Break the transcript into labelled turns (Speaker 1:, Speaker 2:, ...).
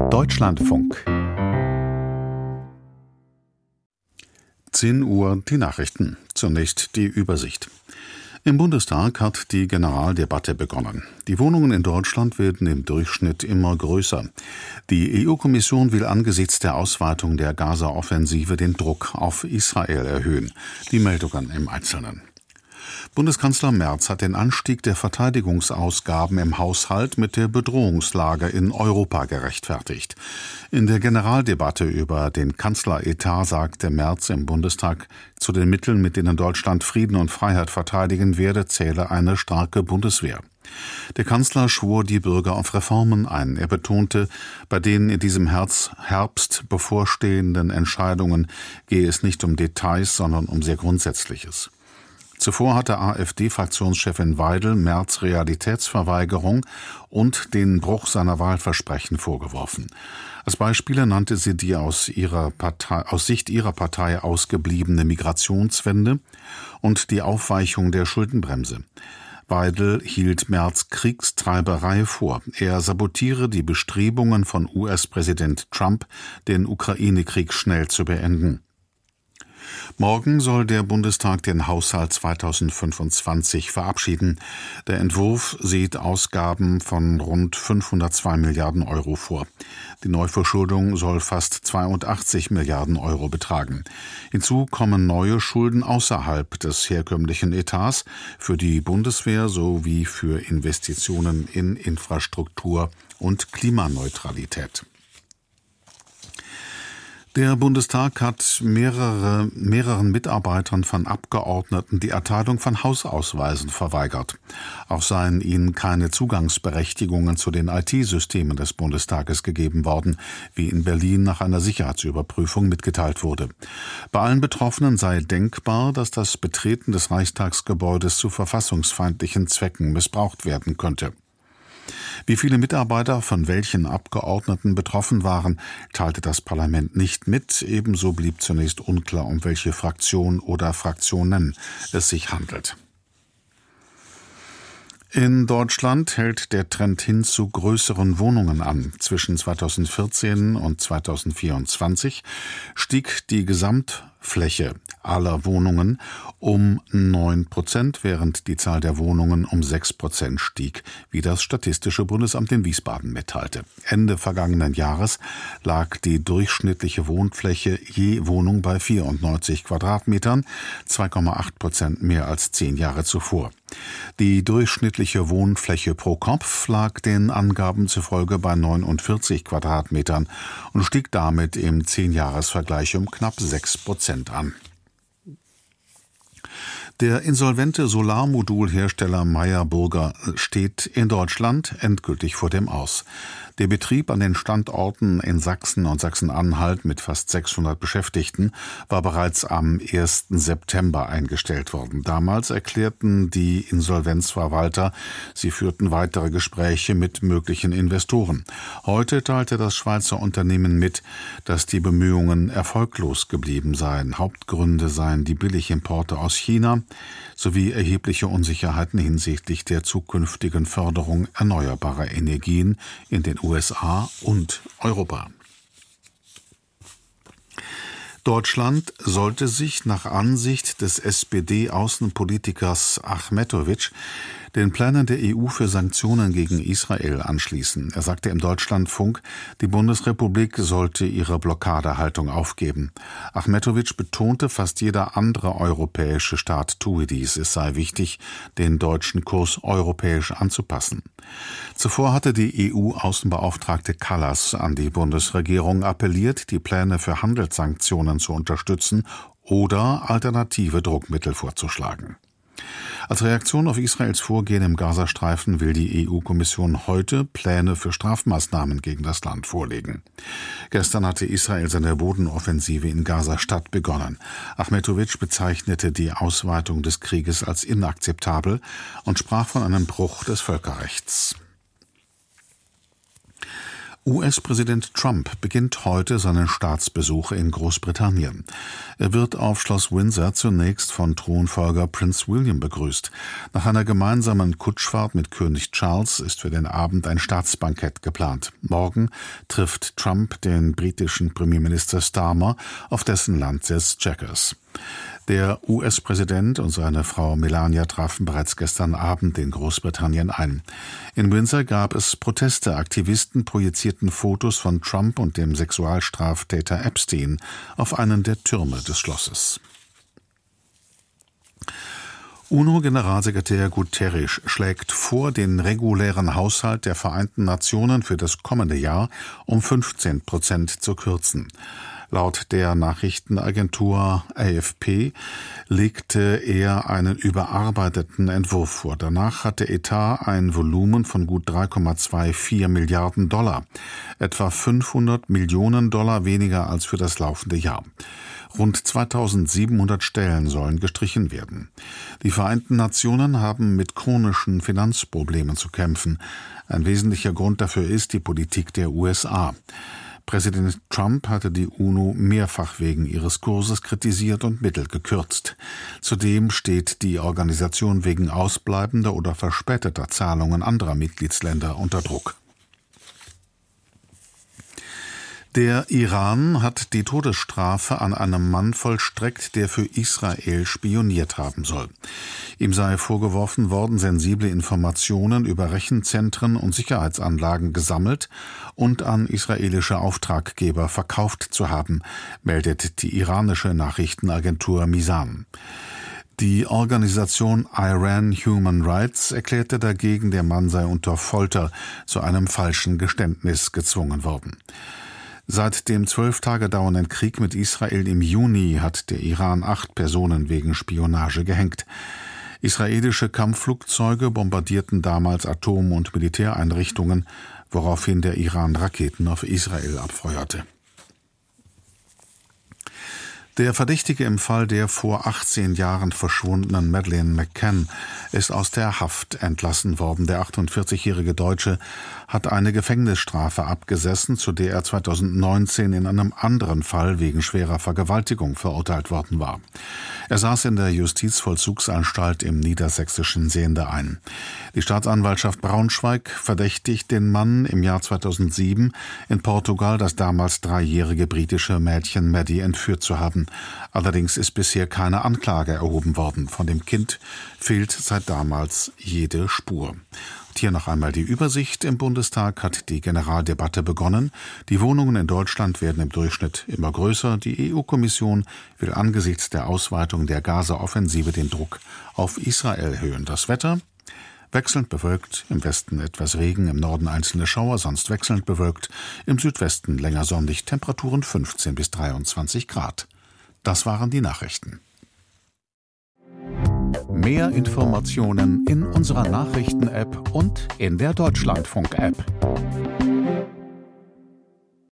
Speaker 1: Deutschlandfunk. 10 Uhr die Nachrichten. Zunächst die Übersicht. Im Bundestag hat die Generaldebatte begonnen. Die Wohnungen in Deutschland werden im Durchschnitt immer größer. Die EU-Kommission will angesichts der Ausweitung der Gaza-Offensive den Druck auf Israel erhöhen. Die Meldungen im Einzelnen. Bundeskanzler Merz hat den Anstieg der Verteidigungsausgaben im Haushalt mit der Bedrohungslage in Europa gerechtfertigt. In der Generaldebatte über den Kanzleretat sagte Merz im Bundestag, zu den Mitteln, mit denen Deutschland Frieden und Freiheit verteidigen werde, zähle eine starke Bundeswehr. Der Kanzler schwor die Bürger auf Reformen ein. Er betonte, bei den in diesem Herbst bevorstehenden Entscheidungen gehe es nicht um Details, sondern um sehr Grundsätzliches. Zuvor hatte AfD-Fraktionschefin Weidel Merz Realitätsverweigerung und den Bruch seiner Wahlversprechen vorgeworfen. Als Beispiele nannte sie die aus Sicht ihrer Partei ausgebliebene Migrationswende und die Aufweichung der Schuldenbremse. Weidel hielt Merz Kriegstreiberei vor. Er sabotiere die Bestrebungen von US-Präsident Trump, den Ukraine-Krieg schnell zu beenden. Morgen soll der Bundestag den Haushalt 2025 verabschieden. Der Entwurf sieht Ausgaben von rund 502 Milliarden Euro vor. Die Neuverschuldung soll fast 82 Milliarden Euro betragen. Hinzu kommen neue Schulden außerhalb des herkömmlichen Etats für die Bundeswehr sowie für Investitionen in Infrastruktur und Klimaneutralität. Der Bundestag hat mehreren Mitarbeitern von Abgeordneten die Erteilung von Hausausweisen verweigert. Auch seien ihnen keine Zugangsberechtigungen zu den IT-Systemen des Bundestages gegeben worden, wie in Berlin nach einer Sicherheitsüberprüfung mitgeteilt wurde. Bei allen Betroffenen sei denkbar, dass das Betreten des Reichstagsgebäudes zu verfassungsfeindlichen Zwecken missbraucht werden könnte. Wie viele Mitarbeiter von welchen Abgeordneten betroffen waren, teilte das Parlament nicht mit. Ebenso blieb zunächst unklar, um welche Fraktion oder Fraktionen es sich handelt. In Deutschland hält der Trend hin zu größeren Wohnungen an. Zwischen 2014 und 2024 stieg die Gesamtfläche aller Wohnungen um 9%, während die Zahl der Wohnungen um 6% stieg, wie das Statistische Bundesamt in Wiesbaden mitteilte. Ende vergangenen Jahres lag die durchschnittliche Wohnfläche je Wohnung bei 94 Quadratmetern, 2,8% mehr als 10 Jahre zuvor. Die durchschnittliche Wohnfläche pro Kopf lag den Angaben zufolge bei 49 Quadratmetern und stieg damit im 10-Jahres-Vergleich um knapp 6% an. Der insolvente Solarmodulhersteller Meyer Burger steht in Deutschland endgültig vor dem Aus. Der Betrieb an den Standorten in Sachsen und Sachsen-Anhalt mit fast 600 Beschäftigten war bereits am 1. September eingestellt worden. Damals erklärten die Insolvenzverwalter, sie führten weitere Gespräche mit möglichen Investoren. Heute teilte das Schweizer Unternehmen mit, dass die Bemühungen erfolglos geblieben seien. Hauptgründe seien die Billigimporte aus China sowie erhebliche Unsicherheiten hinsichtlich der zukünftigen Förderung erneuerbarer Energien in den USA und Europa. Deutschland sollte sich nach Ansicht des SPD-Außenpolitikers Achmetović den Plänen der EU für Sanktionen gegen Israel anschließen. Er sagte im Deutschlandfunk, die Bundesrepublik sollte ihre Blockadehaltung aufgeben. Achmetović betonte, fast jeder andere europäische Staat tue dies. Es sei wichtig, den deutschen Kurs europäisch anzupassen. Zuvor hatte die EU-Außenbeauftragte Kallas an die Bundesregierung appelliert, die Pläne für Handelssanktionen zu unterstützen oder alternative Druckmittel vorzuschlagen. Als Reaktion auf Israels Vorgehen im Gazastreifen will die EU-Kommission heute Pläne für Strafmaßnahmen gegen das Land vorlegen. Gestern hatte Israel seine Bodenoffensive in Gaza-Stadt begonnen. Achmetović bezeichnete die Ausweitung des Krieges als inakzeptabel und sprach von einem Bruch des Völkerrechts. US-Präsident Trump beginnt heute seinen Staatsbesuch in Großbritannien. Er wird auf Schloss Windsor zunächst von Thronfolger Prinz William begrüßt. Nach einer gemeinsamen Kutschfahrt mit König Charles ist für den Abend ein Staatsbankett geplant. Morgen trifft Trump den britischen Premierminister Starmer auf dessen Landsitz Chequers. Der US-Präsident und seine Frau Melania trafen bereits gestern Abend in Großbritannien ein. In Windsor gab es Proteste. Aktivisten projizierten Fotos von Trump und dem Sexualstraftäter Epstein auf einen der Türme des Schlosses. UNO-Generalsekretär Guterres schlägt vor, den regulären Haushalt der Vereinten Nationen für das kommende Jahr um 15% zu kürzen. Laut der Nachrichtenagentur AFP legte er einen überarbeiteten Entwurf vor. Danach hat der Etat ein Volumen von gut 3,24 Milliarden $, etwa 500 Millionen $ weniger als für das laufende Jahr. Rund 2700 Stellen sollen gestrichen werden. Die Vereinten Nationen haben mit chronischen Finanzproblemen zu kämpfen. Ein wesentlicher Grund dafür ist die Politik der USA. Präsident Trump hatte die UNO mehrfach wegen ihres Kurses kritisiert und Mittel gekürzt. Zudem steht die Organisation wegen ausbleibender oder verspäteter Zahlungen anderer Mitgliedsländer unter Druck. Der Iran hat die Todesstrafe an einem Mann vollstreckt, der für Israel spioniert haben soll. Ihm sei vorgeworfen worden, sensible Informationen über Rechenzentren und Sicherheitsanlagen gesammelt und an israelische Auftraggeber verkauft zu haben, meldet die iranische Nachrichtenagentur Misan. Die Organisation Iran Human Rights erklärte dagegen, der Mann sei unter Folter zu einem falschen Geständnis gezwungen worden. Seit dem 12 Tage dauernden Krieg mit Israel im Juni hat der Iran 8 Personen wegen Spionage gehängt. Israelische Kampfflugzeuge bombardierten damals Atom- und Militäreinrichtungen, woraufhin der Iran Raketen auf Israel abfeuerte. Der Verdächtige im Fall der vor 18 Jahren verschwundenen Madeleine McCann ist aus der Haft entlassen worden. Der 48-jährige Deutsche hat eine Gefängnisstrafe abgesessen, zu der er 2019 in einem anderen Fall wegen schwerer Vergewaltigung verurteilt worden war. Er saß in der Justizvollzugsanstalt im niedersächsischen Sehnde ein. Die Staatsanwaltschaft Braunschweig verdächtigt den Mann, im Jahr 2007 in Portugal das damals 3-jährige britische Mädchen Maddie entführt zu haben. Allerdings ist bisher keine Anklage erhoben worden. Von dem Kind fehlt seit damals jede Spur. Und hier noch einmal die Übersicht. Im Bundestag hat die Generaldebatte begonnen. Die Wohnungen in Deutschland werden im Durchschnitt immer größer. Die EU-Kommission will angesichts der Ausweitung der Gaza-Offensive den Druck auf Israel erhöhen. Das Wetter: wechselnd bewölkt, im Westen etwas Regen, im Norden einzelne Schauer, sonst wechselnd bewölkt, im Südwesten länger sonnig, Temperaturen 15 bis 23 Grad. Das waren die Nachrichten. Mehr Informationen in unserer Nachrichten-App und in der Deutschlandfunk-App.